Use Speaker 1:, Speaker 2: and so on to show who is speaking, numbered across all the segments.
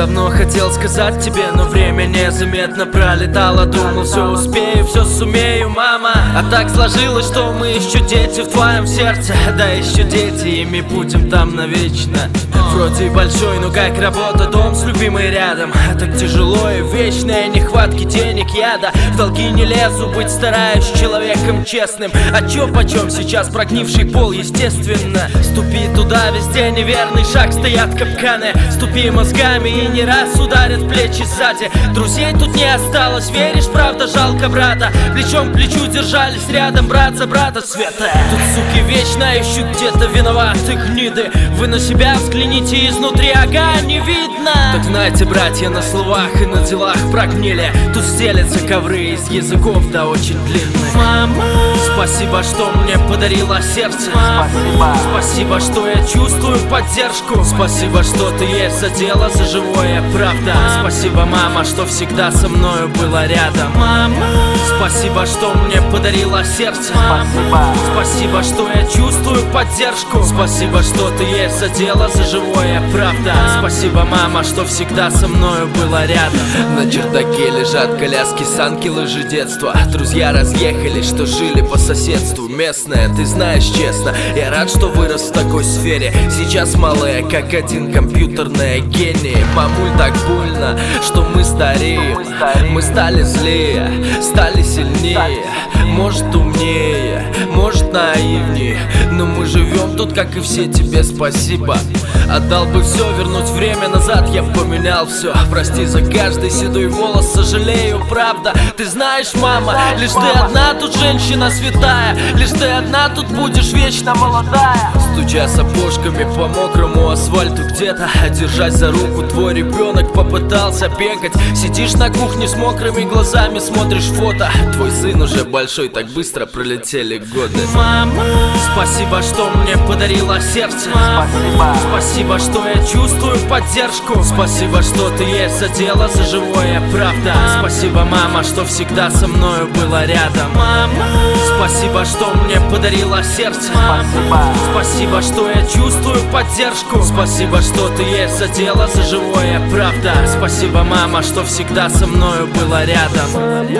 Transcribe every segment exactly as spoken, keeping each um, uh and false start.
Speaker 1: давно хотел сказать тебе, но время незаметно пролетало. Думал, все успею, все сумею, мама. А так сложилось, что мы еще дети в твоем сердце. Да еще дети, ими будем там навечно. Вроде и большой, но как работа, дом с любимой рядом. Так тяжело и вечная, нехватки денег, яда. В долги не лезу, быть стараюсь человеком честным. А чё почем сейчас прогнивший пол, естественно. Ступи туда, везде неверный шаг, стоят капканы. Ступи мозгами и не раз ударят плечи сзади. Друзей тут не осталось, веришь, правда, жалко брата. Плечом к плечу держались рядом, брат за брата света. Тут суки вечно ищут где-то виноватых гниды. Вы на себя взгляните изнутри, ага, не видно. Так знаете, братья, на словах и на делах прогнили. Тут стелятся ковры из языков, да очень длинных. Мама, спасибо, что мне подарила сердце. Спасибо, спасибо, что я чувствую поддержку. Спасибо, что ты есть за дело, за живое, правда. Спасибо, мама, что всегда со мною была рядом. Мама, спасибо, что мне подарила сердце. Спасибо, спасибо, что я чувствую поддержку. Спасибо, что ты есть за дело, за живое, правда. Спасибо, мама, что всегда со мною была рядом. На чердаке лежат коляски, санки, лыжи детства. Друзья разъехались, что жили по соседству. Местная, ты знаешь, честно, я рад, что вырос в такой сфере. Сейчас малая, как один компьютерная гений. Мамуль, так больно, что мы стареем. Мы стали злее, стали сильнее. Может умнее, может наивнее. Но мы живем тут, как и все, тебе спасибо. Отдал бы все, вернуть время назад, я б поменял все. Прости за каждый седой волос, сожалею, правда. Ты знаешь, мама, лишь ты одна тут женщина святая. Лишь ты одна тут будешь вечно молодая. Стуча сапожками по мокрому асфальту где-то, держась за руку, твой ребенок попытался бегать. Сидишь на кухне с мокрыми глазами, смотришь фото. Твой сын уже большой, так быстро пролетели годы. Мама, спасибо, что мне подарила сердце. Спасибо, спасибо, что я чувствую поддержку. Спасибо, что ты есть за дело, за живое, правда. Спасибо, мама, что всегда со мною была рядом. Мама, спасибо, что мне подарила сердце. Спасибо, спасибо, что я чувствую поддержку. Спасибо, что ты есть за дело, за живое, правда. Спасибо, мама, что всегда со мною была рядом.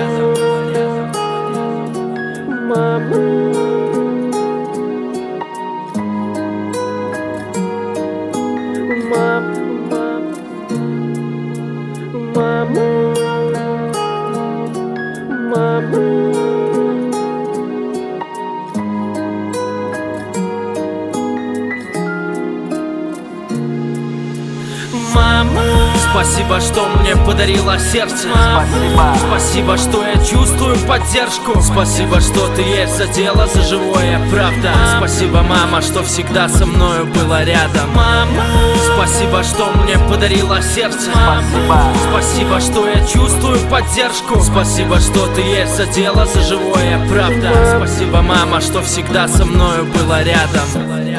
Speaker 1: Мама, Мама, спасибо, что мне подарила сердце. Спасибо, спасибо, что я чувствую поддержку. Спасибо, что ты есть за дело, за живое, правда. Спасибо, мама, что всегда со мною была рядом. Мама, спасибо, что мне подарила сердце. Спасибо, спасибо, что я чувствую поддержку. Спасибо, что ты есть за дело, за живое, правда. Спасибо, мама, что всегда со мною была рядом.